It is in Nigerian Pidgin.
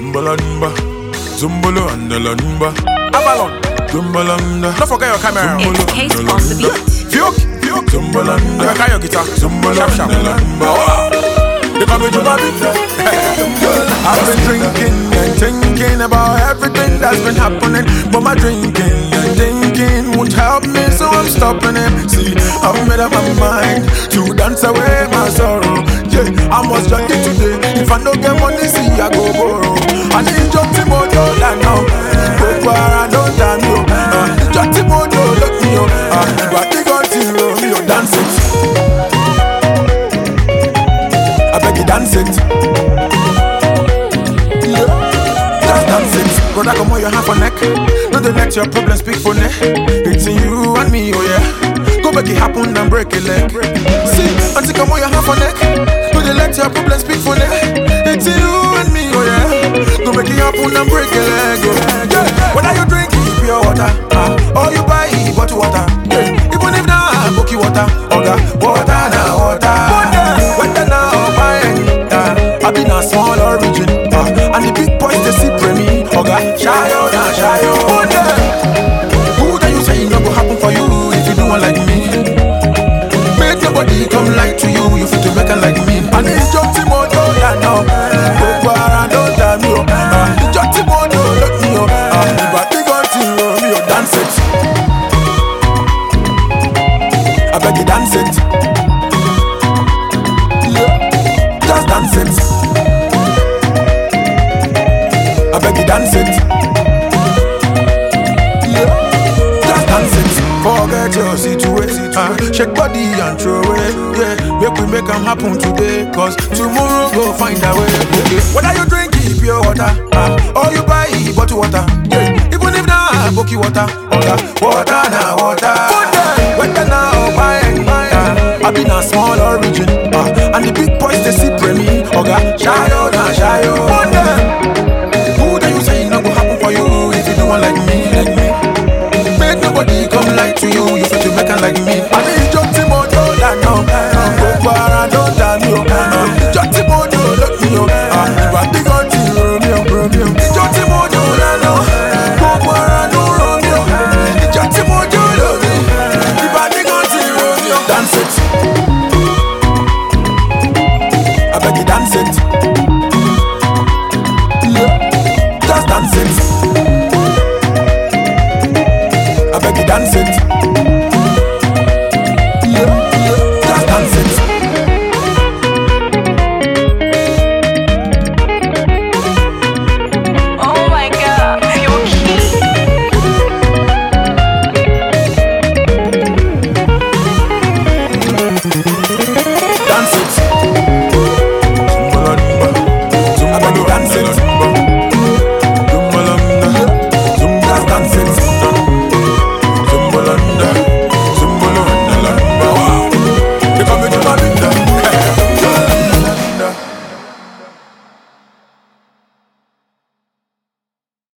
Zumbalamba, Zumbolo and the Lamba. Avalon, Zumbalanda. don't forget your camera. It's Case on the beat. Fiuk, Zumbalanda. you can your guitar. Zumbolo Sharp, and the Lamba. They call me Juba Beat. I've been drinking and thinking about everything that's been happening, but my drinking and thinking won't help me, so I'm stopping it. See, I've made up my mind to dance away my sorrow. Yeah, I must drink it today. If I don't get money, see, I go borrow. I need your Timodo, I know. Go far, I don't damn you. Your Timodo, look me up. But they got to Romeo, dance it. I beg you, dance it. Just dance it. Brother, come on, you have a neck. No, they let your problems speak for neck. It's in you and me, oh yeah. Go make it happen and break a leg. See, until come on, you have a neck. No, they let your problems speak for neck. It's in you and me, oh yeah. Go make it happen and break a leg, oh yeah. Whether you drinking pure water, or you buy bottled water, yeah. Even if now book you water, water now water. Whether now buy I been a small origin, and the big boys they see me. Shy out, shy out. Who do you say no go happen for you if you do one like me? Make nobody come like to you, you fit to make it like me. And it's just Timodo, yeah now. Go far and don't damn you. It's just Timodo, look me up. But they got to Romeo, dance it. I beg you, dance it. Yeah, just dance it. I beg you, dance it. Yeah, just dance it. Forget your situation. Shake body and throw it. Yeah, make we make them happen today. Cause tomorrow go find a way. Okay. Whether you drink pure water, or you buy bottled water. Yeah, even if now book you water, water now water. Whether now buy, I been a small origin, and the big